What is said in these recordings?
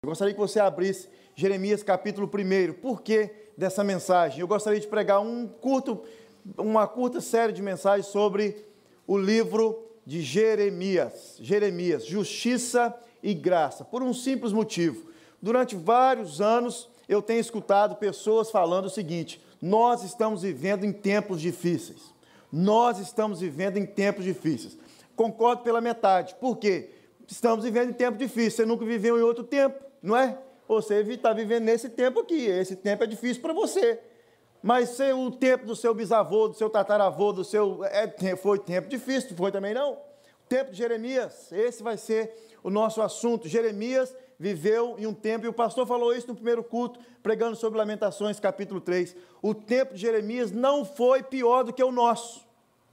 Eu gostaria que você abrisse Jeremias capítulo 1. Por que dessa mensagem? Eu gostaria de pregar uma curta série de mensagens sobre o livro de Jeremias. Jeremias, justiça e graça. Por um simples motivo. Durante vários anos eu tenho escutado pessoas falando o seguinte: nós estamos vivendo em tempos difíceis. Nós estamos vivendo em tempos difíceis. Concordo pela metade. Por quê? Estamos vivendo em tempo difícil. Você nunca viveu em outro tempo, não é? Você está vivendo nesse tempo aqui. Esse tempo é difícil para você. Mas o tempo do seu bisavô, do seu tataravô, foi tempo difícil, foi também não? O tempo de Jeremias, esse vai ser o nosso assunto. Jeremias viveu em um tempo, e o pastor falou isso no primeiro culto, pregando sobre Lamentações, capítulo 3. O tempo de Jeremias não foi pior do que o nosso.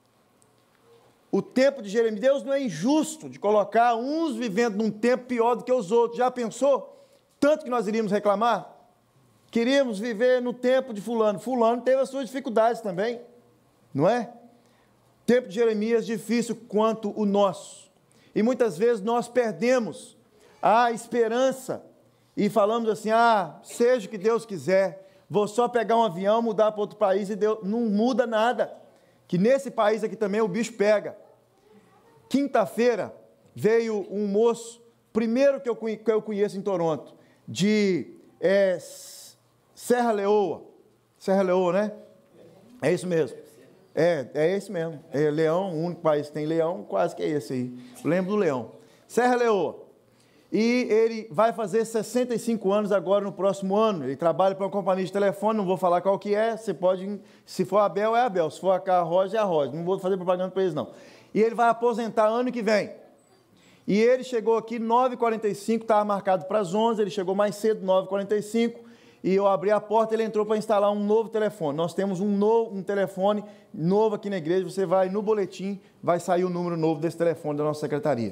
O tempo de Jeremias, Deus não é injusto de colocar uns vivendo num tempo pior do que os outros. Já pensou? Tanto que nós iríamos reclamar? Queríamos viver no tempo de fulano. Fulano teve as suas dificuldades também, não é? O tempo de Jeremias difícil quanto o nosso. E muitas vezes nós perdemos a esperança e falamos assim: seja o que Deus quiser, vou só pegar um avião, mudar para outro país, e Deus não muda nada. Que nesse país aqui também o bicho pega. Quinta-feira veio um moço, primeiro que eu conheço em Toronto, de Serra Leoa, né? É isso mesmo. É esse mesmo. Leão, o único país que tem leão, quase que é esse aí. Lembro do leão. Serra Leoa. E ele vai fazer 65 anos agora no próximo ano. Ele trabalha para uma companhia de telefone, não vou falar qual que é. Você pode, se for a Abel, é a Abel. Se for a Rosa, é a Rosa. Não vou fazer propaganda para eles, não. E ele vai aposentar ano que vem. E ele chegou aqui 9h45, estava marcado para as 11h, ele chegou mais cedo, 9h45, e eu abri a porta, ele entrou para instalar um novo telefone. Nós temos um telefone novo aqui na igreja, você vai no boletim, vai sair o número novo desse telefone da nossa secretaria.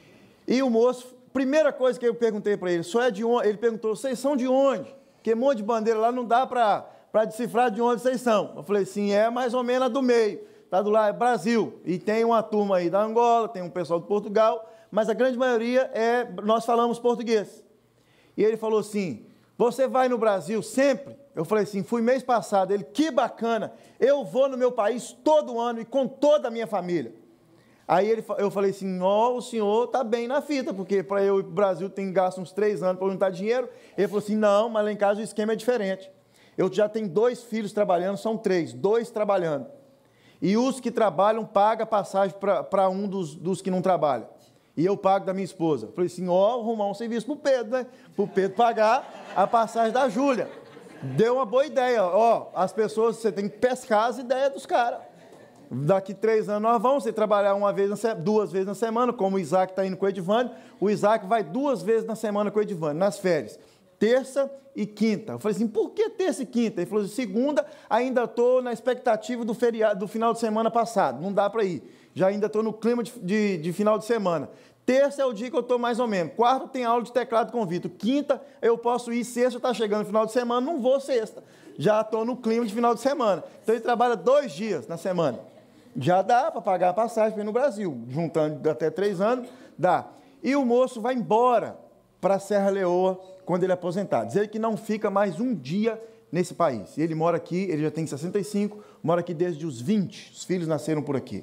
E o moço, primeira coisa que eu perguntei para ele, só é de onde? Ele perguntou: vocês são de onde? Porque um monte de bandeira lá não dá para decifrar de onde vocês são. Eu falei assim: é mais ou menos a do meio, está do lado, é Brasil, e tem uma turma aí da Angola, tem um pessoal de Portugal, mas a grande maioria nós falamos português. E ele falou assim: você vai no Brasil sempre? Eu falei assim: fui mês passado. Ele: que bacana, eu vou no meu país todo ano e com toda a minha família. Aí eu falei assim: o senhor está bem na fita, porque para eu ir para o Brasil tem que gastar uns 3 anos para juntar dinheiro. Ele falou assim: não, mas lá em casa o esquema é diferente. Eu já tenho 2 filhos trabalhando, são 3, 2 trabalhando. E os que trabalham pagam a passagem para um dos que não trabalham. E eu pago da minha esposa. Eu falei assim: arrumar um serviço para o Pedro, né? Para o Pedro pagar a passagem da Júlia. Deu uma boa ideia. As pessoas, você tem que pescar as ideias dos caras. Daqui 3 anos nós vamos trabalhar 2 vezes na semana, como o Isaac está indo com o Edivânio. O Isaac vai 2 vezes na semana com o Edivânio, nas férias. Terça e quinta. Eu falei assim: por que terça e quinta? Ele falou assim: segunda, ainda estou na expectativa do feriado do final de semana passado. Não dá para ir. Já ainda estou no clima de final de semana. Terça é o dia que eu estou mais ou menos. Quarta tem aula de teclado com o Vitor. Quinta eu posso ir. Sexta está chegando no final de semana. Não vou sexta. Já estou no clima de final de semana. Então ele trabalha 2 dias na semana. Já dá para pagar a passagem para ir no Brasil. Juntando até 3 anos, dá. E o moço vai embora para Serra Leoa quando ele aposentar. Dizer que não fica mais um dia nesse país. E ele mora aqui, ele já tem 65, mora aqui desde os 20. Os filhos nasceram por aqui.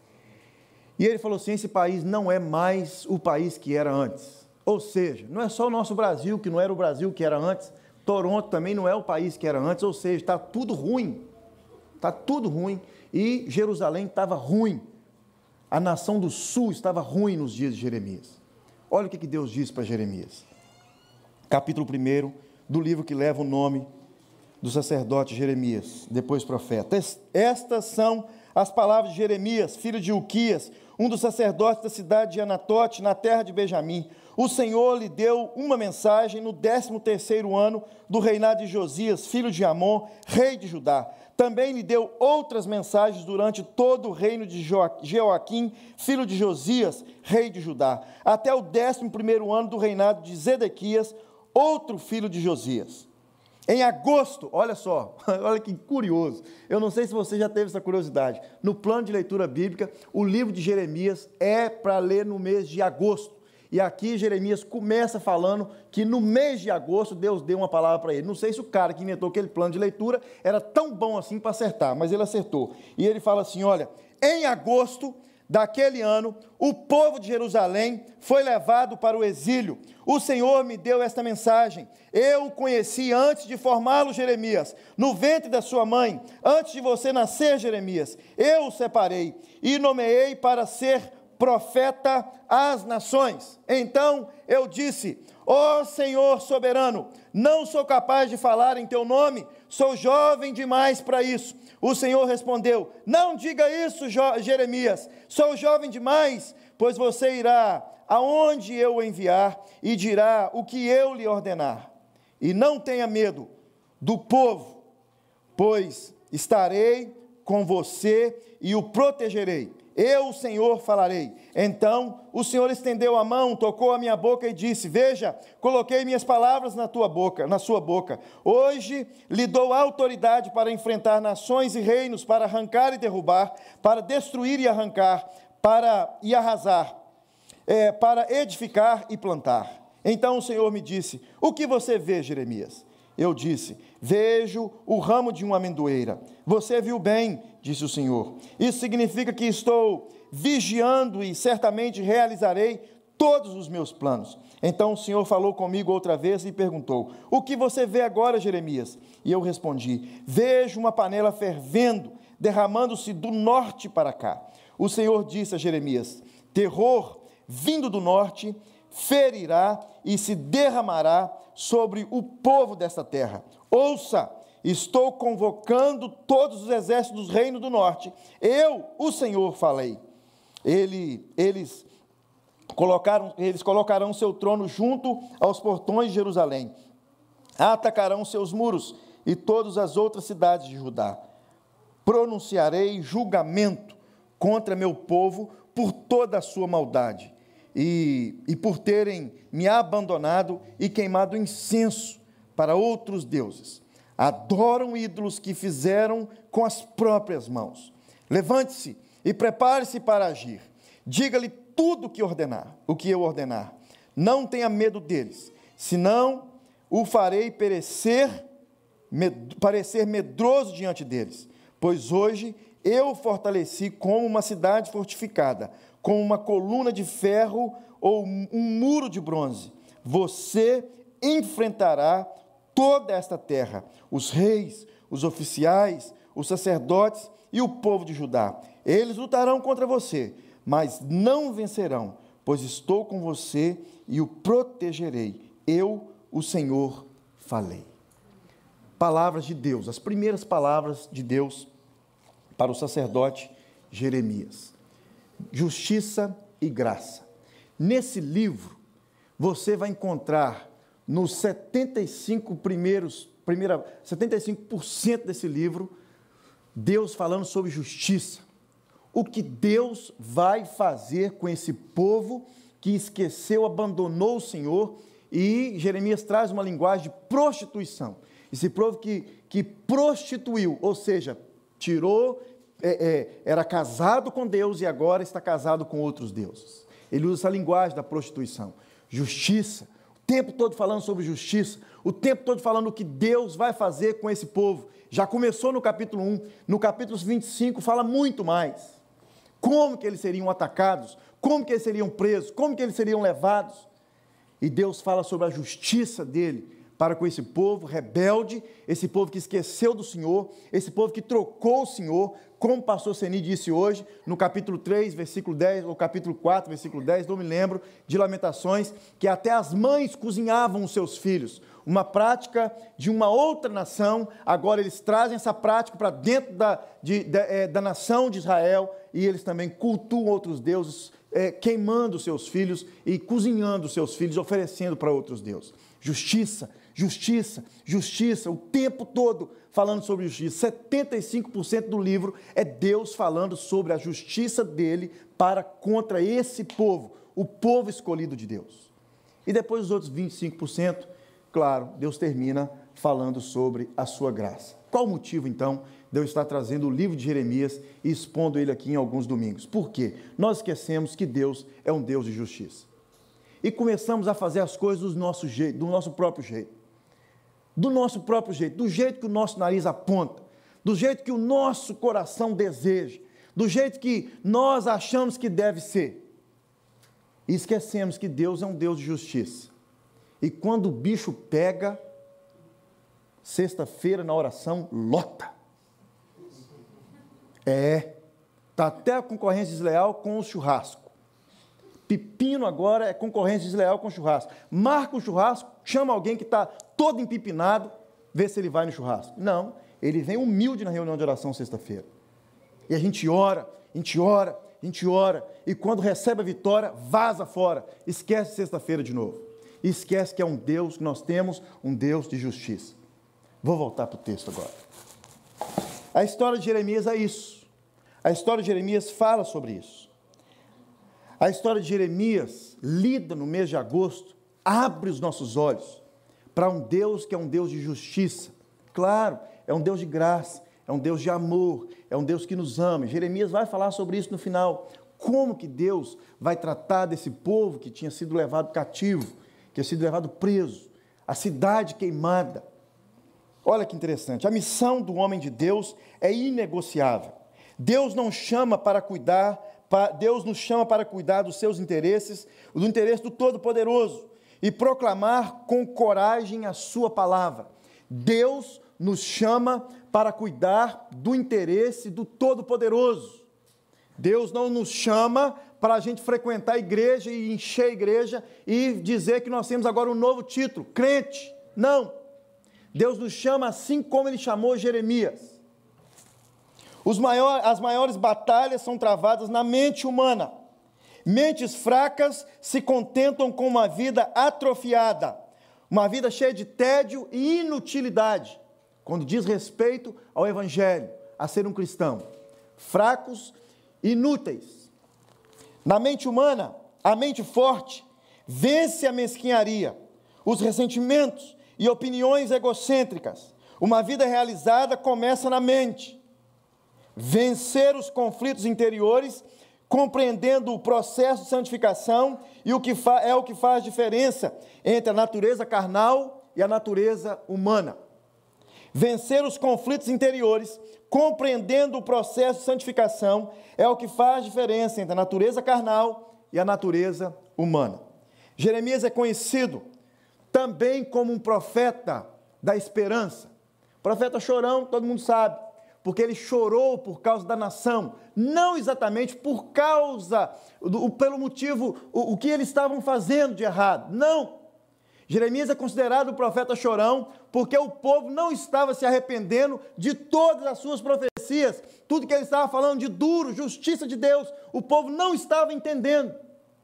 E ele falou assim: esse país não é mais o país que era antes. Ou seja, não é só o nosso Brasil, que não era o Brasil que era antes. Toronto também não é o país que era antes. Ou seja, está tudo ruim. Está tudo ruim. E Jerusalém estava ruim. A nação do sul estava ruim nos dias de Jeremias. Olha o que Deus diz para Jeremias. Capítulo 1 do livro que leva o nome do sacerdote Jeremias, depois profeta. Estas são as palavras de Jeremias, filho de Uquias, um dos sacerdotes da cidade de Anatote, na terra de Benjamim. O Senhor lhe deu uma mensagem no 13º ano do reinado de Josias, filho de Amon, rei de Judá. Também lhe deu outras mensagens durante todo o reino de Joaquim, filho de Josias, rei de Judá, até o 11º ano do reinado de Zedequias, outro filho de Josias. Em agosto, olha só, olha que curioso, eu não sei se você já teve essa curiosidade, no plano de leitura bíblica, o livro de Jeremias é para ler no mês de agosto, E aqui Jeremias começa falando que no mês de agosto Deus deu uma palavra para ele. Não sei se o cara que inventou aquele plano de leitura era tão bom assim para acertar, mas ele acertou. E ele fala assim, olha, em agosto daquele ano, o povo de Jerusalém foi levado para o exílio. O Senhor me deu esta mensagem. Eu o conheci antes de formá-lo, Jeremias, no ventre da sua mãe, antes de você nascer, Jeremias. Eu o separei e nomeei para ser profeta às nações. Então eu disse, ó Senhor soberano, não sou capaz de falar em teu nome, sou jovem demais para isso. O Senhor respondeu, não diga isso, Jeremias, sou jovem demais, pois você irá aonde eu o enviar e dirá o que eu lhe ordenar. E não tenha medo do povo, pois estarei com você e o protegerei. Eu, o Senhor, falarei. Então o Senhor estendeu a mão, tocou a minha boca e disse, veja, coloquei minhas palavras na sua boca. Hoje lhe dou autoridade para enfrentar nações e reinos, para arrancar e derrubar, para destruir e arrancar, para arrasar, para edificar e plantar. Então o Senhor me disse, o que você vê, Jeremias? Eu disse, vejo o ramo de uma amendoeira. Você viu bem, disse o Senhor. Isso significa que estou vigiando e certamente realizarei todos os meus planos. Então o Senhor falou comigo outra vez e perguntou, o que você vê agora, Jeremias? E eu respondi, vejo uma panela fervendo, derramando-se do norte para cá. O Senhor disse a Jeremias, terror vindo do norte ferirá e se derramará sobre o povo desta terra. Ouça, estou convocando todos os exércitos dos reinos do norte. Eu, o Senhor, falei. Eles colocarão seu trono junto aos portões de Jerusalém. Atacarão seus muros e todas as outras cidades de Judá. Pronunciarei julgamento contra meu povo por toda a sua maldade. E por terem me abandonado e queimado incenso para outros deuses. Adoram ídolos que fizeram com as próprias mãos. Levante-se e prepare-se para agir. Diga-lhe tudo o que eu ordenar. Não tenha medo deles, senão o farei parecer medroso diante deles. Pois hoje eu o fortaleci como uma cidade fortificada, com uma coluna de ferro ou um muro de bronze. Você enfrentará toda esta terra, os reis, os oficiais, os sacerdotes e o povo de Judá. Eles lutarão contra você, mas não vencerão, pois estou com você e o protegerei. Eu, o Senhor, falei. Palavras de Deus, as primeiras palavras de Deus para o sacerdote Jeremias. Justiça e graça. Nesse livro, você vai encontrar nos 75% desse livro, Deus falando sobre justiça. O que Deus vai fazer com esse povo que esqueceu, abandonou o Senhor, e Jeremias traz uma linguagem de prostituição. Esse povo que prostituiu, ou seja, era casado com Deus e agora está casado com outros deuses. Ele usa essa linguagem da prostituição. Justiça, o tempo todo falando sobre justiça, o tempo todo falando o que Deus vai fazer com esse povo. Já começou no capítulo 1, no capítulo 25 fala muito mais. Como que eles seriam atacados, como que eles seriam presos, como que eles seriam levados. E Deus fala sobre a justiça dele para com esse povo rebelde, esse povo que esqueceu do Senhor, esse povo que trocou o Senhor, como o pastor Seni disse hoje, no capítulo 3, versículo 10, ou capítulo 4, versículo 10, não me lembro, de Lamentações, que até as mães cozinhavam os seus filhos, uma prática de uma outra nação. Agora eles trazem essa prática para dentro da nação de Israel, e eles também cultuam outros deuses, queimando os seus filhos e cozinhando os seus filhos, oferecendo para outros deuses. Justiça, justiça, justiça, o tempo todo falando sobre justiça. 75% do livro é Deus falando sobre a justiça dele contra esse povo, o povo escolhido de Deus. E depois os outros 25%, claro, Deus termina falando sobre a sua graça. Qual o motivo, então, de eu estar trazendo o livro de Jeremias e expondo ele aqui em alguns domingos? Por quê? Nós esquecemos que Deus é um Deus de justiça. e começamos a fazer as coisas do nosso jeito, do nosso próprio jeito. Do nosso próprio jeito, do jeito que o nosso nariz aponta, do jeito que o nosso coração deseja, do jeito que nós achamos que deve ser. E esquecemos que Deus é um Deus de justiça. E quando o bicho pega, sexta-feira na oração, lota. Está até a concorrência desleal com o churrasco. Pepino agora é concorrência desleal com o churrasco. Marca o churrasco, chama alguém que está todo empipinado, vê se ele vai no churrasco. Não, ele vem humilde na reunião de oração sexta-feira. E a gente ora, e quando recebe a vitória, vaza fora. Esquece sexta-feira de novo. E esquece que é um Deus que nós temos, um Deus de justiça. Vou voltar para o texto agora. A história de Jeremias é isso. A história de Jeremias fala sobre isso. A história de Jeremias, lida no mês de agosto, abre os nossos olhos para um Deus que é um Deus de justiça. Claro, é um Deus de graça, é um Deus de amor, é um Deus que nos ama. Jeremias vai falar sobre isso no final. Como que Deus vai tratar desse povo que tinha sido levado cativo, que tinha sido levado preso, a cidade queimada. Olha que interessante, a missão do homem de Deus é inegociável. Deus nos chama para cuidar dos seus interesses, do interesse do Todo-Poderoso, e proclamar com coragem a sua palavra. Deus nos chama para cuidar do interesse do Todo-Poderoso. Deus não nos chama para a gente frequentar a igreja e encher a igreja e dizer que nós temos agora um novo título, crente. Não. Deus nos chama assim como Ele chamou Jeremias. As maiores batalhas são travadas na mente humana. Mentes fracas se contentam com uma vida atrofiada, uma vida cheia de tédio e inutilidade, quando diz respeito ao Evangelho, a ser um cristão. Fracos, inúteis. Na mente humana, a mente forte vence a mesquinharia, os ressentimentos e opiniões egocêntricas. Uma vida realizada começa na mente. Vencer os conflitos interiores, compreendendo o processo de santificação e o que faz diferença entre a natureza carnal e a natureza humana. Vencer os conflitos interiores, compreendendo o processo de santificação, é o que faz diferença entre a natureza carnal e a natureza humana. Jeremias é conhecido também como um profeta da esperança. Profeta chorão, todo mundo sabe, porque ele chorou por causa da nação, não exatamente por causa, pelo motivo, o que eles estavam fazendo de errado, não. Jeremias é considerado o profeta chorão, porque o povo não estava se arrependendo de todas as suas profecias, tudo que ele estava falando de duro, justiça de Deus, o povo não estava entendendo.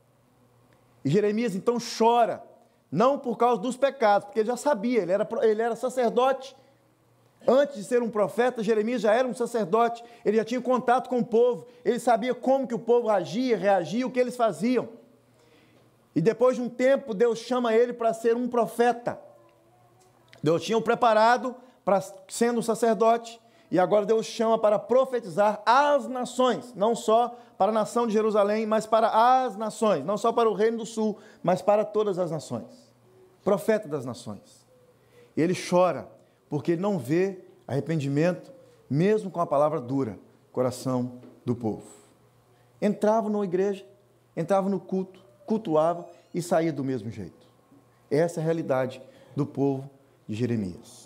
E Jeremias então chora, não por causa dos pecados, porque ele já sabia, ele era sacerdote. Antes de ser um profeta, Jeremias já era um sacerdote, ele já tinha contato com o povo, ele sabia como que o povo agia, reagia, o que eles faziam. E depois de um tempo, Deus chama ele para ser um profeta. Deus tinha o preparado para sendo um sacerdote, e agora Deus chama para profetizar às nações, não só para a nação de Jerusalém, mas para as nações, não só para o reino do sul, mas para todas as nações. Profeta das nações. E ele chora, porque ele não vê arrependimento, mesmo com a palavra dura, coração do povo. Entrava na igreja, entrava no culto, cultuava e saía do mesmo jeito. Essa é a realidade do povo de Jeremias.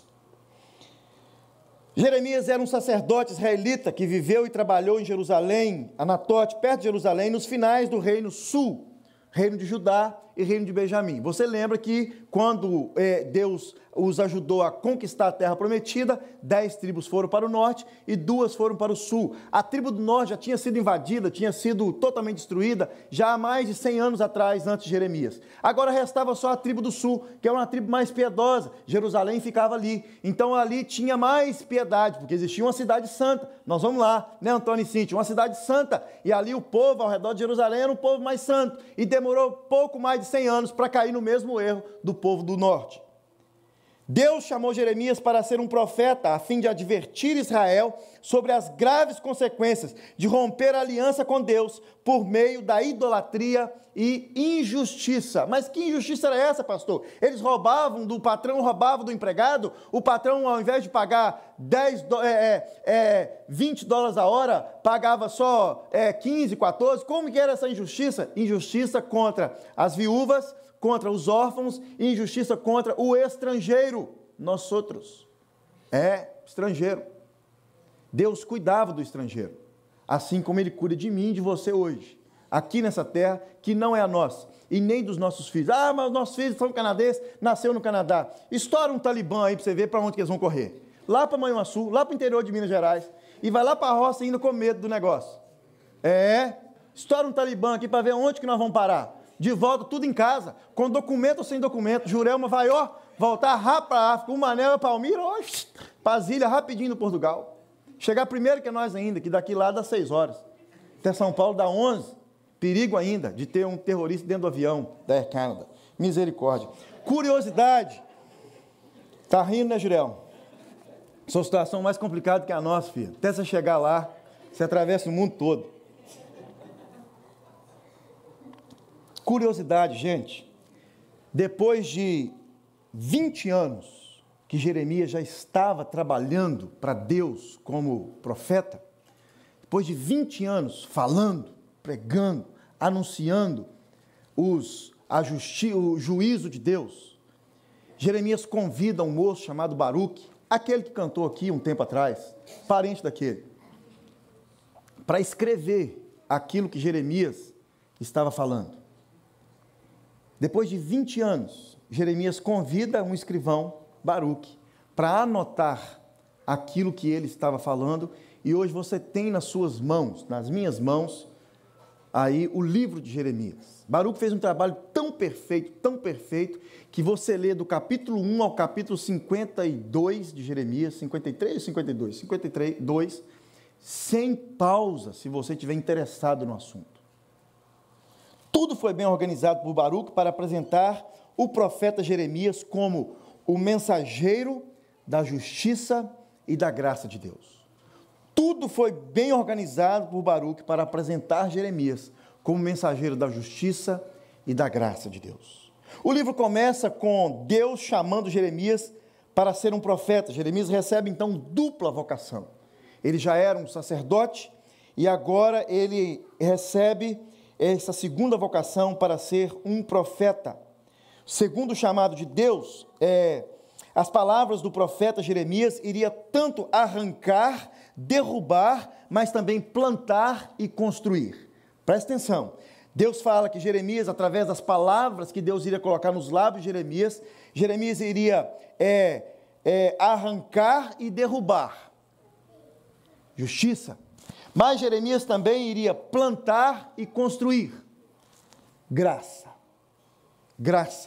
Jeremias era um sacerdote israelita que viveu e trabalhou em Jerusalém, Anatote, perto de Jerusalém, nos finais do reino sul, reino de Judá e reino de Benjamim. Você lembra que quando Deus os ajudou a conquistar a terra prometida, 10 tribos foram para o norte e 2 foram para o sul. A tribo do norte já tinha sido invadida, tinha sido totalmente destruída, já há mais de 100 anos atrás, antes de Jeremias. Agora restava só a tribo do sul, que é uma tribo mais piedosa. Jerusalém ficava ali. Então ali tinha mais piedade, porque existia uma cidade santa. Nós vamos lá, né, Antônio e Cíntia? Uma cidade santa. E ali o povo ao redor de Jerusalém era um povo mais santo. E demorou pouco mais de 100 anos para cair no mesmo erro do povo do norte. Deus chamou Jeremias para ser um profeta, a fim de advertir Israel sobre as graves consequências de romper a aliança com Deus por meio da idolatria e injustiça. Mas que injustiça era essa, pastor? Eles roubavam do patrão, roubavam do empregado, o patrão, ao invés de pagar $20 a hora, pagava só 15, 14. Como que era essa injustiça? Injustiça contra as viúvas, contra os órfãos, e injustiça contra o estrangeiro, nós outros. Estrangeiro. Deus cuidava do estrangeiro, assim como Ele cuida de mim e de você hoje, aqui nessa terra, que não é a nossa, e nem dos nossos filhos. Mas os nossos filhos são canadenses, nasceu no Canadá. Estoura um talibã aí para você ver para onde que eles vão correr. Lá para Manhuaçu, lá para o interior de Minas Gerais, e vai lá para a roça ainda com medo do negócio. Estoura um talibã aqui para ver onde que nós vamos parar. De volta, tudo em casa, com documento ou sem documento. Jurema vai, voltar rápido para a África, o Mané vai para Palmira, Pasília, rapidinho no Portugal. Chegar primeiro que nós ainda, que daqui lá dá 6 horas. Até São Paulo dá 11. Perigo ainda de ter um terrorista dentro do avião da Air Canada. Misericórdia. Curiosidade. Tá rindo, né, Jurel? Sua situação mais complicada que a nossa, filho. Até você chegar lá, você atravessa o mundo todo. Curiosidade, gente. Depois de 20 anos que Jeremias já estava trabalhando para Deus como profeta, depois de 20 anos falando, pregando, anunciando o juízo de Deus, Jeremias convida um moço chamado Baruque, aquele que cantou aqui um tempo atrás, parente daquele, para escrever aquilo que Jeremias estava falando. Depois de 20 anos, Jeremias convida um escrivão, Baruque, para anotar aquilo que ele estava falando, e hoje você tem nas suas mãos, nas minhas mãos, aí o livro de Jeremias. Baruque fez um trabalho tão perfeito, que você lê do capítulo 1 ao capítulo 52 de Jeremias, 53 ou 52? 52, sem pausa, se você estiver interessado no assunto. Tudo foi bem organizado por Baruque para apresentar o profeta Jeremias como o mensageiro da justiça e da graça de Deus. Tudo foi bem organizado por Baruque para apresentar Jeremias como mensageiro da justiça e da graça de Deus. O livro começa com Deus chamando Jeremias para ser um profeta. Jeremias recebe então dupla vocação. Ele já era um sacerdote e agora ele recebe essa segunda vocação para ser um profeta. Segundo o chamado de Deus, as palavras do profeta Jeremias iriam tanto arrancar, derrubar, mas também plantar e construir. Presta atenção. Deus fala que Jeremias, através das palavras que Deus iria colocar nos lábios de Jeremias, Jeremias iria arrancar e derrubar. Justiça. Mas Jeremias também iria plantar e construir. Graça. Graça.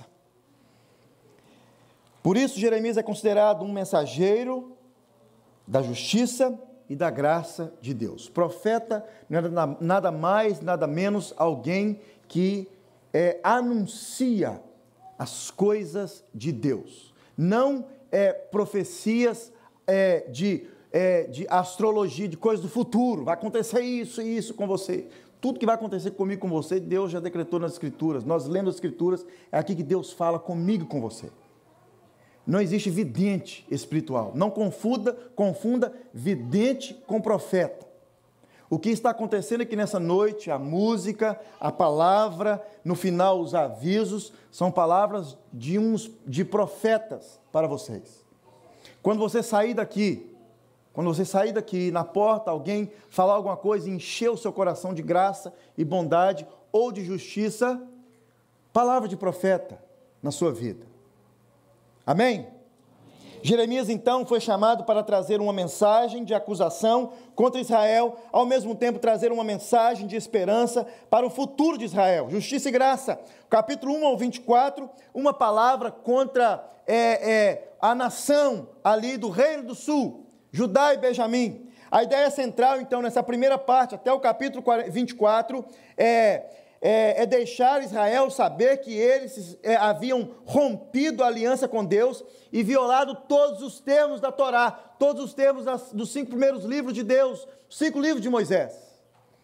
Por isso, Jeremias é considerado um mensageiro da justiça e da graça de Deus. Profeta, nada mais, nada menos, alguém que anuncia as coisas de Deus. Não profecias de astrologia, de coisas do futuro. Vai acontecer isso e isso com você. Tudo que vai acontecer comigo, com você, Deus já decretou nas Escrituras. Nós lendo as Escrituras, é aqui que Deus fala comigo e com você. Não existe vidente espiritual. Não confunda vidente com profeta. O que está acontecendo aqui nessa noite, a música, a palavra, no final os avisos, são palavras de profetas para vocês. Quando você sair daqui na porta, alguém falar alguma coisa e encher o seu coração de graça e bondade ou de justiça, palavra de profeta na sua vida. Amém? Jeremias, então, foi chamado para trazer uma mensagem de acusação contra Israel, ao mesmo tempo trazer uma mensagem de esperança para o futuro de Israel, justiça e graça. Capítulo 1 ao 24, uma palavra contra a nação ali do Reino do Sul, Judá e Benjamim. A ideia central, então, nessa primeira parte, até o capítulo 24, é deixar Israel saber que eles haviam rompido a aliança com Deus e violado todos os termos da Torá, todos os termos dos 5 primeiros livros de Deus, 5 livros de Moisés.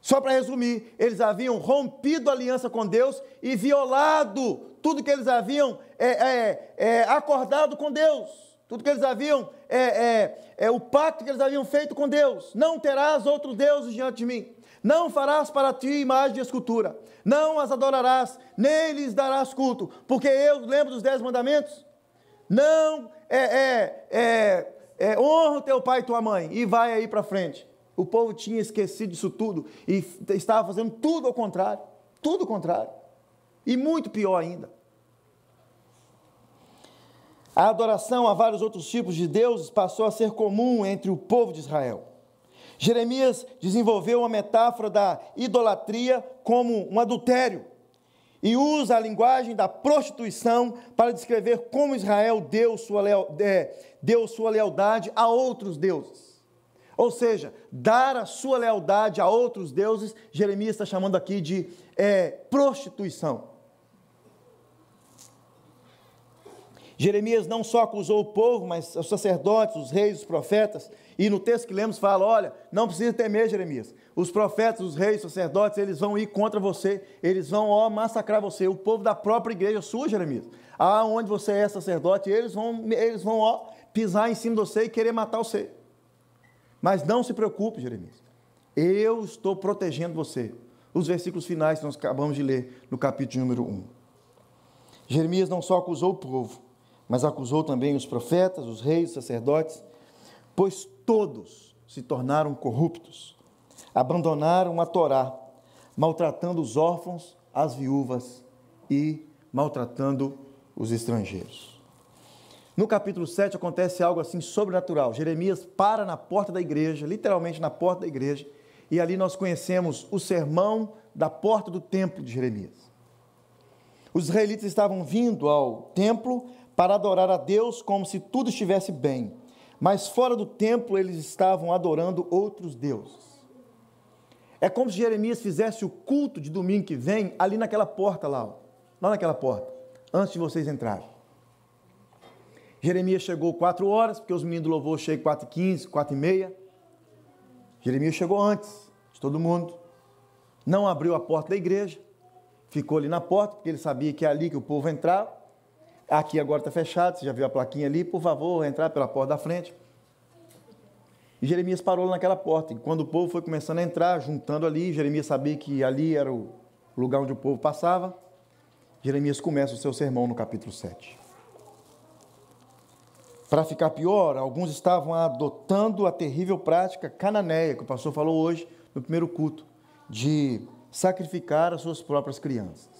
Só para resumir, eles haviam rompido a aliança com Deus e violado tudo que eles haviam acordado com Deus. Tudo que eles haviam, o pacto que eles haviam feito com Deus. Não terás outros deuses diante de mim. Não farás para ti imagem de escultura. Não as adorarás, nem lhes darás culto. Porque eu lembro dos 10 mandamentos. Não honra o teu pai e tua mãe. E vai aí para frente. O povo tinha esquecido disso tudo e estava fazendo tudo ao contrário. Tudo ao contrário. E muito pior ainda. A adoração a vários outros tipos de deuses passou a ser comum entre o povo de Israel. Jeremias desenvolveu uma metáfora da idolatria como um adultério e usa a linguagem da prostituição para descrever como Israel deu sua lealdade a outros deuses. Ou seja, dar a sua lealdade a outros deuses, Jeremias está chamando aqui de prostituição. Jeremias não só acusou o povo, mas os sacerdotes, os reis, os profetas, e no texto que lemos fala, olha, não precisa temer, Jeremias, os profetas, os reis, os sacerdotes, eles vão ir contra você, eles vão massacrar você, o povo da própria igreja sua, Jeremias, aonde você é sacerdote, eles vão pisar em cima de você e querer matar você, mas não se preocupe, Jeremias, eu estou protegendo você, os versículos finais que nós acabamos de ler no capítulo número 1. Jeremias não só acusou o povo, mas acusou também os profetas, os reis, os sacerdotes, pois todos se tornaram corruptos, abandonaram a Torá, maltratando os órfãos, as viúvas e maltratando os estrangeiros. No capítulo 7 acontece algo assim sobrenatural. Jeremias para na porta da igreja, literalmente na porta da igreja, e ali nós conhecemos o sermão da porta do templo de Jeremias. Os israelitas estavam vindo ao templo para adorar a Deus como se tudo estivesse bem, mas fora do templo eles estavam adorando outros deuses. É como se Jeremias fizesse o culto de domingo que vem ali naquela porta lá naquela porta, antes de vocês entrarem. Jeremias chegou 4 horas, porque os meninos do louvor chegam 4h15, 4h30. Jeremias chegou antes de todo mundo, não abriu a porta da igreja, ficou ali na porta, porque ele sabia que é ali que o povo entrava. Aqui agora está fechado, você já viu a plaquinha ali, por favor, entrar pela porta da frente. E Jeremias parou naquela porta, e quando o povo foi começando a entrar, juntando ali, Jeremias sabia que ali era o lugar onde o povo passava, Jeremias começa o seu sermão no capítulo 7. Para ficar pior, alguns estavam adotando a terrível prática cananeia, que o pastor falou hoje no primeiro culto, de sacrificar as suas próprias crianças.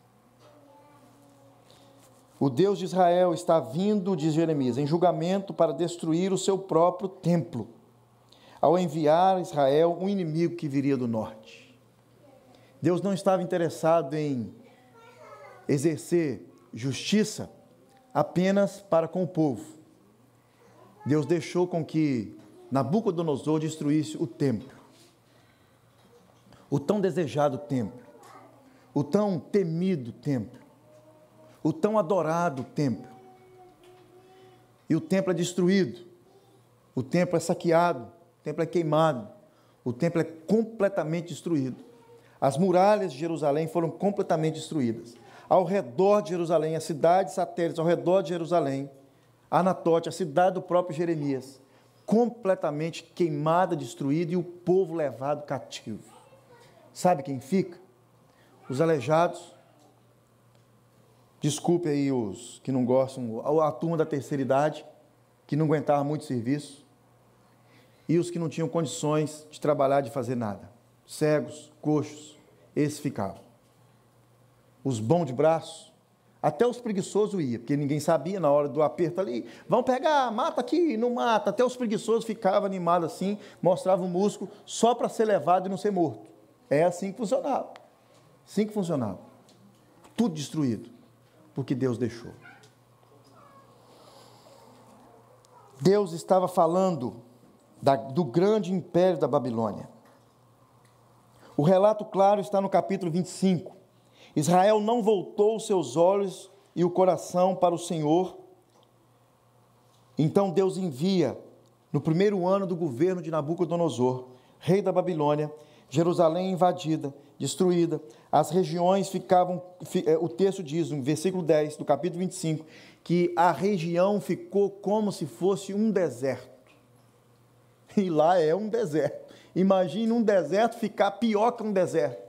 O Deus de Israel está vindo, diz Jeremias, em julgamento para destruir o seu próprio templo, ao enviar a Israel um inimigo que viria do norte. Deus não estava interessado em exercer justiça apenas para com o povo. Deus deixou com que Nabucodonosor destruísse o templo, o tão desejado templo, o tão temido templo, o tão adorado templo. E o templo é destruído, o templo é saqueado, o templo é queimado, o templo é completamente destruído. As muralhas de Jerusalém foram completamente destruídas. Ao redor de Jerusalém, as cidades satélites ao redor de Jerusalém, Anatote, a cidade do próprio Jeremias, completamente queimada, destruída e o povo levado cativo. Sabe quem fica? Os aleijados. Desculpe aí os que não gostam, a turma da terceira idade, que não aguentava muito serviço, e os que não tinham condições de trabalhar, de fazer nada. Cegos, coxos, esses ficavam. Os bons de braço, até os preguiçosos iam, porque ninguém sabia na hora do aperto ali, vão pegar, mata aqui, não mata, até os preguiçosos ficavam animados assim, mostravam o músculo só para ser levado e não ser morto. É assim que funcionava. Assim que funcionava. Tudo destruído, porque Deus deixou. Deus estava falando do grande império da Babilônia. O relato claro está no capítulo 25. Israel não voltou os seus olhos e o coração para o Senhor. Então Deus envia, no primeiro ano do governo de Nabucodonosor, rei da Babilônia, Jerusalém invadida, destruída, as regiões ficavam, o texto diz, no versículo 10 do capítulo 25, que a região ficou como se fosse um deserto. E lá é um deserto. Imagine um deserto ficar pior que um deserto.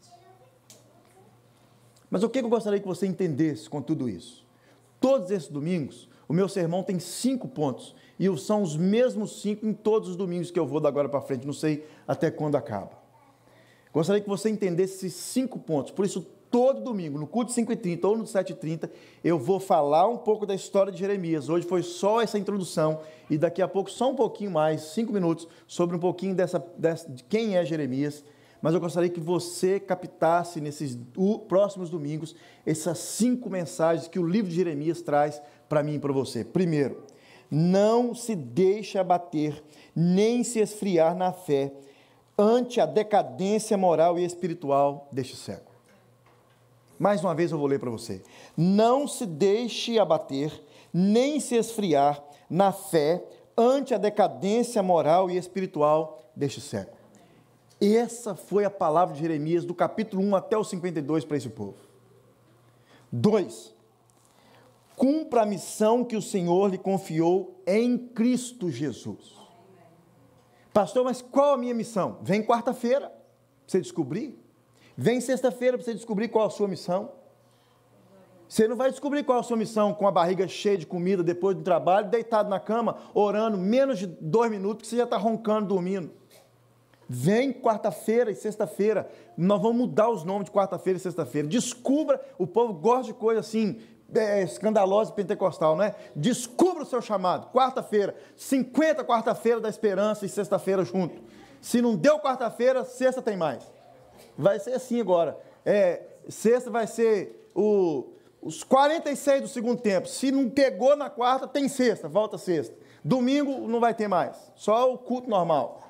Mas o que eu gostaria que você entendesse com tudo isso? Todos esses domingos, o meu sermão tem 5 pontos, e são os mesmos 5 em todos os domingos que eu vou da agora para frente, não sei até quando acaba. Gostaria que você entendesse esses 5 pontos, por isso todo domingo, no culto de 5h30 ou no 7h30, eu vou falar um pouco da história de Jeremias. Hoje foi só essa introdução, e daqui a pouco só um pouquinho mais, 5 minutos, sobre um pouquinho de quem é Jeremias. Mas eu gostaria que você captasse nesses próximos domingos essas 5 mensagens que o livro de Jeremias traz para mim e para você. Primeiro, não se deixe abater, nem se esfriar na fé, ante a decadência moral e espiritual deste século. Mais uma vez eu vou ler para você. Não se deixe abater, nem se esfriar na fé, ante a decadência moral e espiritual deste século. Essa foi a palavra de Jeremias, do capítulo 1 até o 52 para esse povo. 2. Cumpra a missão que o Senhor lhe confiou em Cristo Jesus. Pastor, mas qual a minha missão? Vem quarta-feira para você descobrir. Vem sexta-feira para você descobrir qual a sua missão. Você não vai descobrir qual a sua missão com a barriga cheia de comida depois do trabalho, deitado na cama, orando menos de 2 minutos, que você já está roncando, dormindo. Vem quarta-feira e sexta-feira, nós vamos mudar os nomes de quarta-feira e sexta-feira. Descubra, o povo gosta de coisa assim, escandalosa e pentecostal, não é? Descubra o seu chamado, quarta-feira, 50 quarta-feira da esperança e sexta-feira junto. Se não deu quarta-feira, sexta tem mais. Vai ser assim agora. Sexta vai ser os 46 do segundo tempo. Se não pegou na quarta, tem sexta, volta sexta. Domingo não vai ter mais, só o culto normal.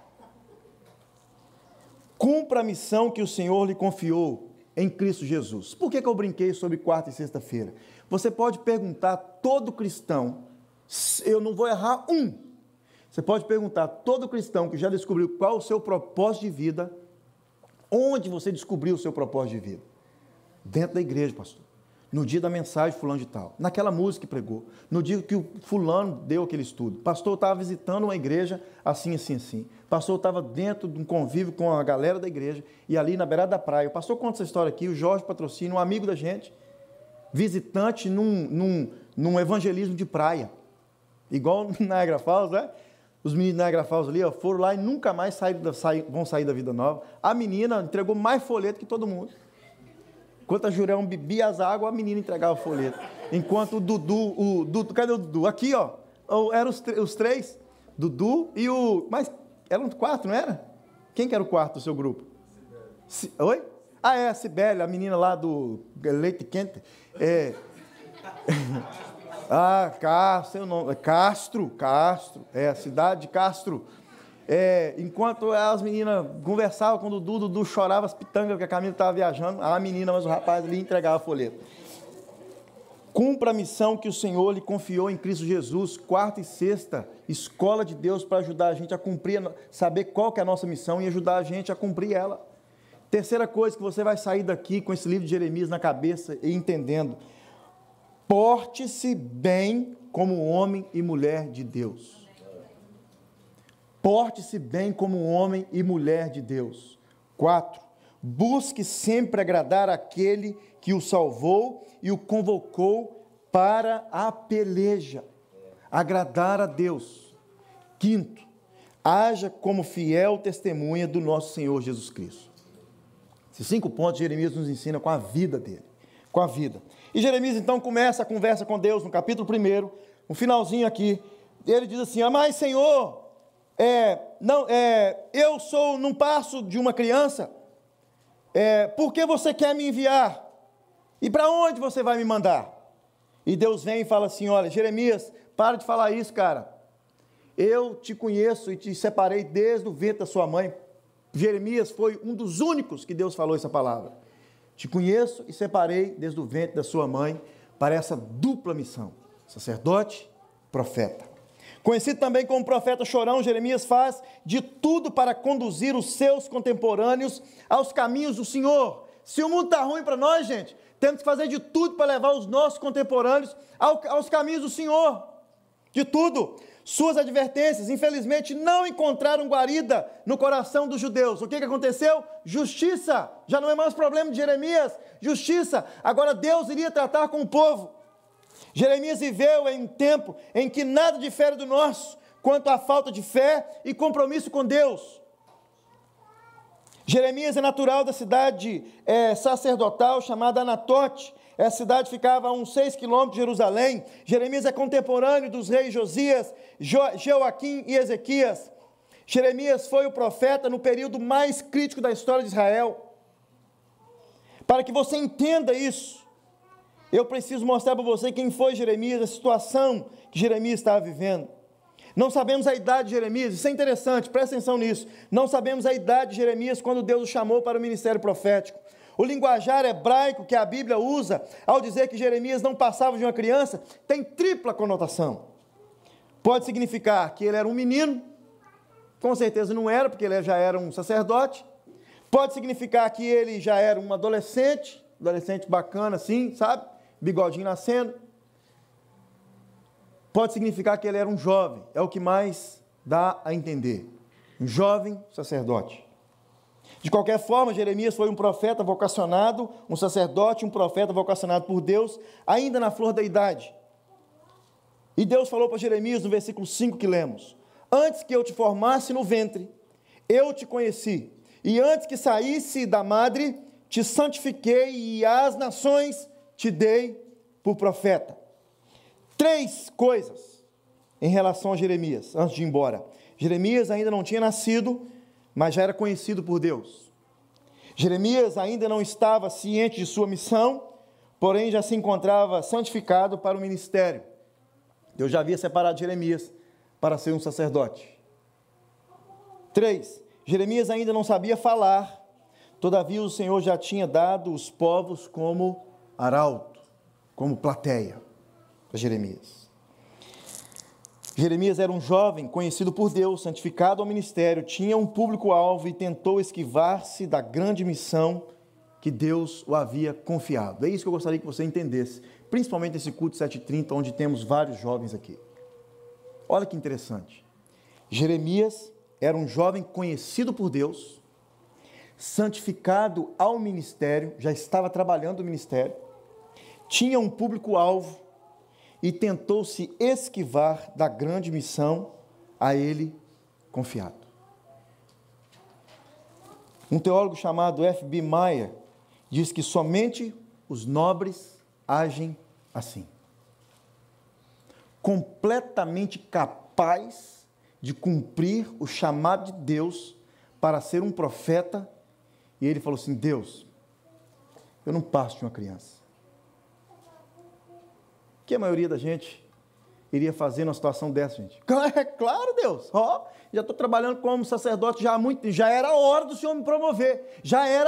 Cumpra a missão que o Senhor lhe confiou em Cristo Jesus. Por que eu brinquei sobre quarta e sexta-feira? Você pode perguntar a todo cristão, eu não vou errar um. Você pode perguntar a todo cristão que já descobriu qual o seu propósito de vida, onde você descobriu o seu propósito de vida? Dentro da igreja, pastor. No dia da mensagem fulano de tal, naquela música que pregou, no dia que o fulano deu aquele estudo. Pastor, eu estava visitando uma igreja assim, assim, assim. Pastor, eu estava dentro de um convívio com a galera da igreja e ali na beirada da praia. O pastor conta essa história aqui, o Jorge Patrocínio, um amigo da gente, visitante num evangelismo de praia. Igual no Niagara Falls, né? Os meninos de Niagara Falls ali, foram lá e nunca mais vão sair da vida nova. A menina entregou mais folheto que todo mundo. Enquanto a Jurão bebia as águas, a menina entregava o folheto. Enquanto o Dudu, cadê o Dudu? Aqui, ó, eram os 3, Dudu e o... Mas eram 4, não era? Quem que era o 4 do seu grupo? Oi? A Cibele, a menina lá do Leite Quente. Seu nome, Castro, a cidade de Castro. Enquanto as meninas conversavam com o Dudu chorava as pitangas, porque a Camila estava viajando, a menina, mas o rapaz ali entregava a folheto. Cumpra a missão que o Senhor lhe confiou em Cristo Jesus, quarta e sexta, escola de Deus para ajudar a gente a cumprir, saber qual que é a nossa missão e ajudar a gente a cumprir ela. Terceira coisa, que você vai sair daqui com esse livro de Jeremias na cabeça e entendendo: porte-se bem como homem e mulher de Deus. Porte-se bem como homem e mulher de Deus. 4. Busque sempre agradar aquele que o salvou e o convocou para a peleja. Agradar a Deus. 5. Haja como fiel testemunha do nosso Senhor Jesus Cristo. Esses 5 pontos Jeremias nos ensina com a vida dele. Com a vida. E Jeremias então começa a conversa com Deus no capítulo 1, no finalzinho aqui. Ele diz assim: mas Senhor, eu não passo de uma criança, por que você quer me enviar? E para onde você vai me mandar? E Deus vem e fala assim: olha, Jeremias, para de falar isso, cara. Eu te conheço e te separei desde o ventre da sua mãe. Jeremias foi um dos únicos que Deus falou essa palavra. Te conheço e separei desde o ventre da sua mãe para essa dupla missão: sacerdote, profeta. Conhecido também como profeta chorão, Jeremias faz de tudo para conduzir os seus contemporâneos aos caminhos do Senhor. Se o mundo está ruim para nós, gente, temos que fazer de tudo para levar os nossos contemporâneos aos caminhos do Senhor. De tudo. Suas advertências, infelizmente, não encontraram guarida no coração dos judeus. O que aconteceu? Justiça. Já não é mais problema de Jeremias. Justiça. Agora Deus iria tratar com o povo. Jeremias viveu em um tempo em que nada difere do nosso, quanto à falta de fé e compromisso com Deus. Jeremias é natural da cidade sacerdotal chamada Anatote. Essa cidade ficava a uns 6 quilômetros de Jerusalém. Jeremias é contemporâneo dos reis Josias, Joaquim e Ezequias. Jeremias foi o profeta no período mais crítico da história de Israel. Para que você entenda isso, eu preciso mostrar para você quem foi Jeremias, a situação que Jeremias estava vivendo. Não sabemos a idade de Jeremias, isso é interessante, presta atenção nisso. Não sabemos a idade de Jeremias quando Deus o chamou para o ministério profético. O linguajar hebraico que a Bíblia usa ao dizer que Jeremias não passava de uma criança, tem tripla conotação. Pode significar que ele era um menino, com certeza não era, porque ele já era um sacerdote. Pode significar que ele já era um adolescente bacana assim, sabe? Bigodinho nascendo. Pode significar que ele era um jovem, é o que mais dá a entender. Um jovem sacerdote. De qualquer forma, Jeremias foi um profeta vocacionado, um sacerdote, um profeta vocacionado por Deus, ainda na flor da idade. E Deus falou para Jeremias no versículo 5 que lemos: antes que eu te formasse no ventre, eu te conheci, e antes que saísse da madre, te santifiquei, e às nações te dei por profeta. 3 coisas em relação a Jeremias, antes de ir embora. Jeremias ainda não tinha nascido, mas já era conhecido por Deus. Jeremias ainda não estava ciente de sua missão, porém já se encontrava santificado para o ministério. Deus já havia separado Jeremias para ser um sacerdote. 3, Jeremias ainda não sabia falar, todavia o Senhor já tinha dado os povos como arauto, como plateia para Jeremias. Jeremias era um jovem conhecido por Deus, santificado ao ministério, tinha um público-alvo e tentou esquivar-se da grande missão que Deus o havia confiado. É isso que eu gostaria que você entendesse, principalmente nesse culto 7h30, onde temos vários jovens aqui. Olha que interessante. Jeremias era um jovem conhecido por Deus, santificado ao ministério, já estava trabalhando no ministério, tinha um público-alvo e tentou se esquivar da grande missão a ele confiado. Um teólogo chamado F.B. Meyer diz que somente os nobres agem assim. Completamente capaz de cumprir o chamado de Deus para ser um profeta, e ele falou assim: Deus, eu não passo de uma criança. O que a maioria da gente iria fazer numa situação dessa, gente? É claro, Deus, já estou trabalhando como sacerdote já há muito tempo, já era hora do Senhor me promover,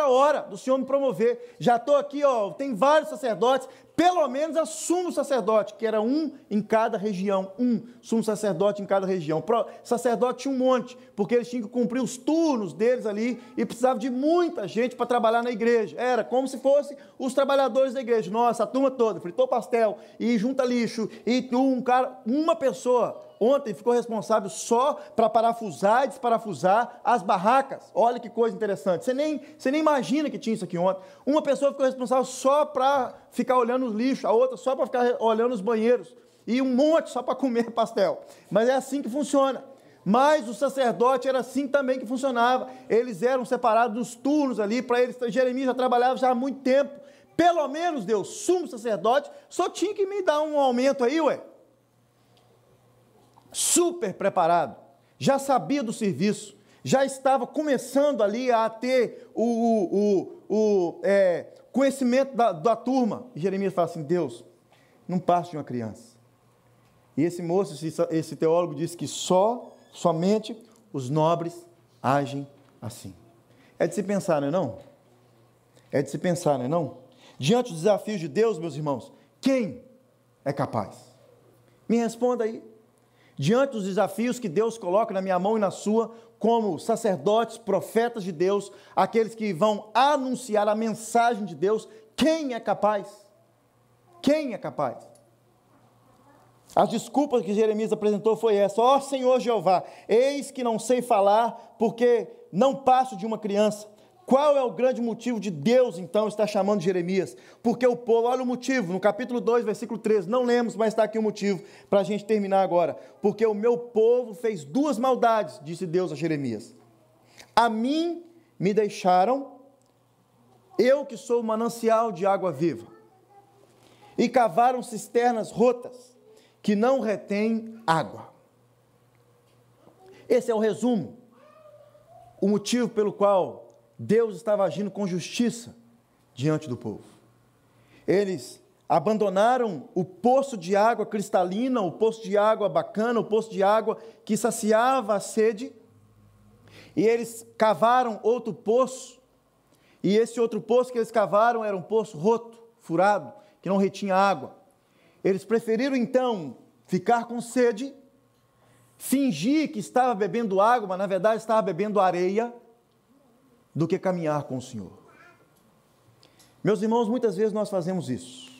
já estou aqui, tem vários sacerdotes, pelo menos a sumo sacerdote, que era um em cada região, um sumo sacerdote em cada região. Sacerdote tinha um monte, porque eles tinham que cumprir os turnos deles ali, e precisava de muita gente para trabalhar na igreja. Era como se fossem os trabalhadores da igreja. Nossa, a turma toda, fritou pastel, e junta lixo, e uma pessoa ontem ficou responsável só para parafusar e desparafusar as barracas. Olha que coisa interessante. Você nem imagina que tinha isso aqui ontem. Uma pessoa ficou responsável só para ficar olhando os lixos, a outra só para ficar olhando os banheiros, e um monte só para comer pastel. Mas é assim que funciona. Mas o sacerdote era assim também que funcionava. Eles eram separados nos turnos ali, para eles. Jeremias já trabalhava já há muito tempo. Pelo menos Deus, sumo sacerdote, só tinha que me dar um aumento aí, super preparado, já sabia do serviço, já estava começando ali a ter o conhecimento da turma. E Jeremias fala assim: Deus, não passo de uma criança. E esse moço, esse teólogo, diz que somente os nobres agem assim. É de se pensar, não é não? É de se pensar, não é não? Diante dos desafios de Deus, meus irmãos, quem é capaz? Me responda aí. diante dos desafios que Deus coloca na minha mão e na sua, como sacerdotes, profetas de Deus, aqueles que vão anunciar a mensagem de Deus, quem é capaz? Quem é capaz? As desculpas que Jeremias apresentou foi essa: ó Senhor Jeová, eis que não sei falar, porque não passo de uma criança. Qual é o grande motivo de Deus, então, estar chamando Jeremias? Porque o povo, olha o motivo, no capítulo 2, versículo 13, não lemos, mas está aqui o motivo, para a gente terminar agora. Porque o meu povo fez duas maldades, disse Deus a Jeremias. A mim me deixaram, eu que sou o manancial de água viva, e cavaram cisternas rotas, que não retêm água. Esse é o resumo, o motivo pelo qual Deus estava agindo com justiça diante do povo. Eles abandonaram o poço de água cristalina, o poço de água bacana, o poço de água que saciava a sede, e eles cavaram outro poço, e esse outro poço que eles cavaram era um poço roto, furado, que não retinha água. Eles preferiram então ficar com sede, fingir que estava bebendo água, mas na verdade estava bebendo areia, do que caminhar com o Senhor. Meus irmãos, muitas vezes nós fazemos isso.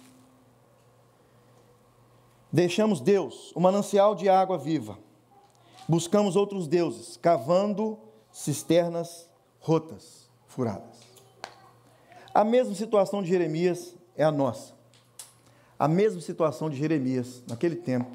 Deixamos Deus, o manancial de água viva. Buscamos outros deuses, cavando cisternas rotas, furadas. A mesma situação de Jeremias é a nossa. A mesma situação de Jeremias, naquele tempo.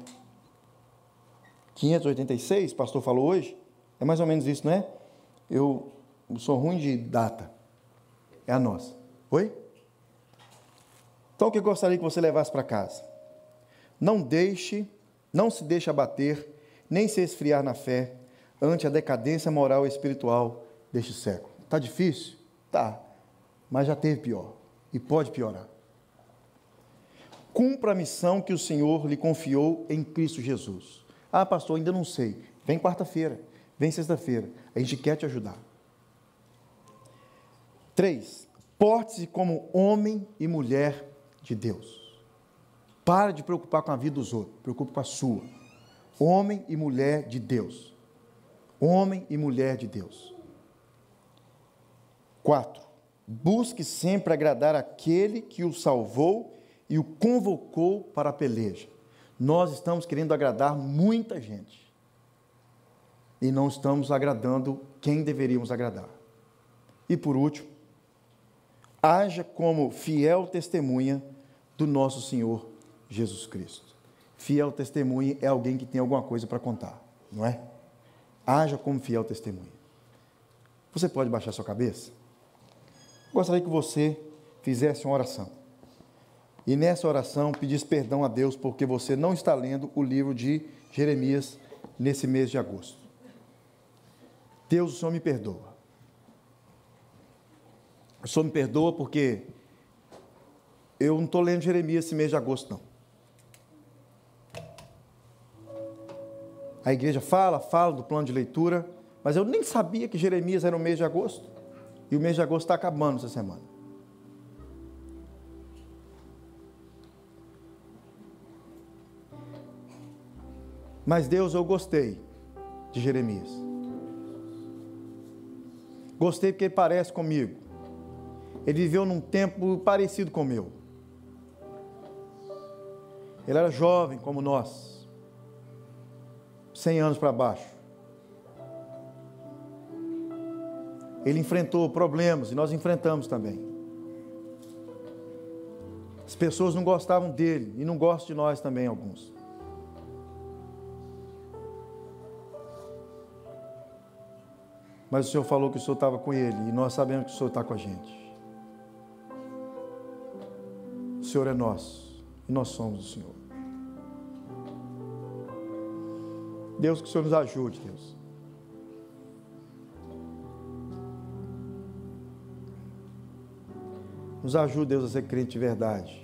586, o pastor falou hoje, é mais ou menos isso, não é? Eu sou ruim de data. É a nossa. Oi? Então, o que eu gostaria que você levasse para casa? Não se deixe abater, nem se esfriar na fé, ante a decadência moral e espiritual deste século. Está difícil? Tá. Mas já teve pior. E pode piorar. Cumpra a missão que o Senhor lhe confiou em Cristo Jesus. Ah, pastor, ainda não sei. Vem quarta-feira, vem sexta-feira. A gente quer te ajudar. 3. Porte-se como homem e mulher de Deus. Para de preocupar com a vida dos outros, preocupe com a sua. Homem e mulher de Deus. Homem e mulher de Deus. 4. Busque sempre agradar aquele que o salvou e o convocou para a peleja. Nós estamos querendo agradar muita gente. E não estamos agradando quem deveríamos agradar. E por último, haja como fiel testemunha do nosso Senhor Jesus Cristo. Fiel testemunha é alguém que tem alguma coisa para contar, não é? Haja como fiel testemunha. Você pode baixar sua cabeça? Gostaria que você fizesse uma oração. E nessa oração pedisse perdão a Deus porque você não está lendo o livro de Jeremias nesse mês de agosto. Deus, o Senhor me perdoa. O Senhor me perdoa porque eu não estou lendo Jeremias esse mês de agosto, não. A igreja fala do plano de leitura, mas eu nem sabia que Jeremias era o mês de agosto. E o mês de agosto está acabando essa semana. Mas Deus, eu gostei de Jeremias. Gostei porque ele parece comigo. Ele viveu num tempo parecido com o meu. Ele era jovem como nós. 100 anos para baixo. Ele enfrentou problemas e nós enfrentamos também. As pessoas não gostavam dele e não gostam de nós também, alguns. Mas o Senhor falou que o Senhor estava com ele e nós sabemos que o Senhor está com a gente. O Senhor é nosso e nós somos do Senhor. Deus, que o Senhor nos ajude, Deus. Nos ajude, Deus, a ser crente de verdade.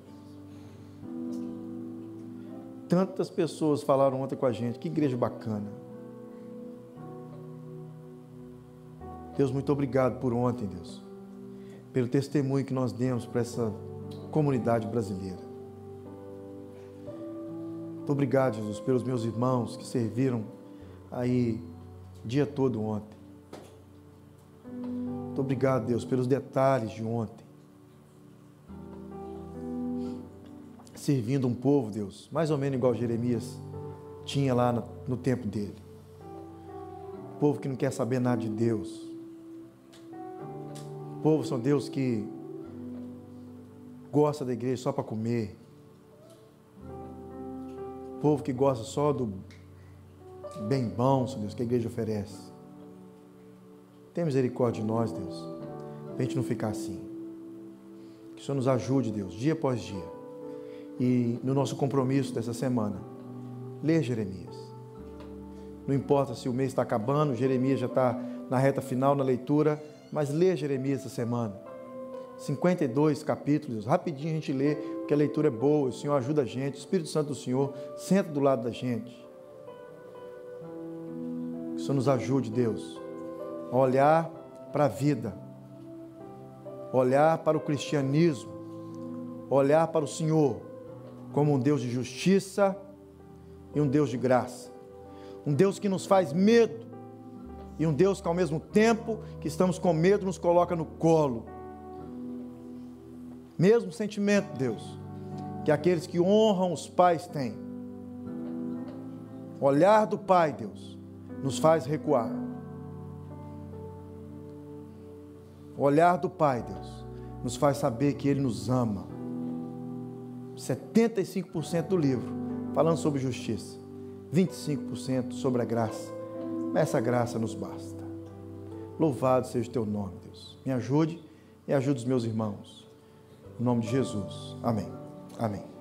Tantas pessoas falaram ontem com a gente, que igreja bacana. Deus, muito obrigado por ontem, Deus. Pelo testemunho que nós demos para essa comunidade brasileira. Muito obrigado, Jesus, pelos meus irmãos que serviram aí o dia todo ontem. Muito obrigado, Deus, pelos detalhes de ontem. Servindo um povo, Deus, mais ou menos igual Jeremias tinha lá no tempo dele. Povo que não quer saber nada de Deus. Povo são Deus que gosta da igreja só para comer. Povo que gosta só do bem bom, Senhor Deus, que a igreja oferece. Tem misericórdia de nós, Deus, para a gente não ficar assim. Que o Senhor nos ajude, Deus, dia após dia. E no nosso compromisso dessa semana, lê Jeremias. Não importa se o mês está acabando, Jeremias já está na reta final na leitura, mas lê Jeremias essa semana. 52 capítulos, rapidinho a gente lê, porque a leitura é boa, o Senhor ajuda a gente, o Espírito Santo do Senhor senta do lado da gente. Que o Senhor nos ajude, Deus, a olhar para a vida, olhar para o cristianismo, olhar para o Senhor como um Deus de justiça e um Deus de graça. Um Deus que nos faz medo e um Deus que ao mesmo tempo que estamos com medo nos coloca no colo. Mesmo sentimento, Deus, que aqueles que honram os pais têm. O olhar do Pai, Deus, nos faz recuar. O olhar do Pai, Deus, nos faz saber que Ele nos ama. 75% do livro falando sobre justiça, 25% sobre a graça. Mas essa graça nos basta. Louvado seja o Teu nome, Deus. Me ajude e ajude os meus irmãos. Em nome de Jesus. Amém. Amém.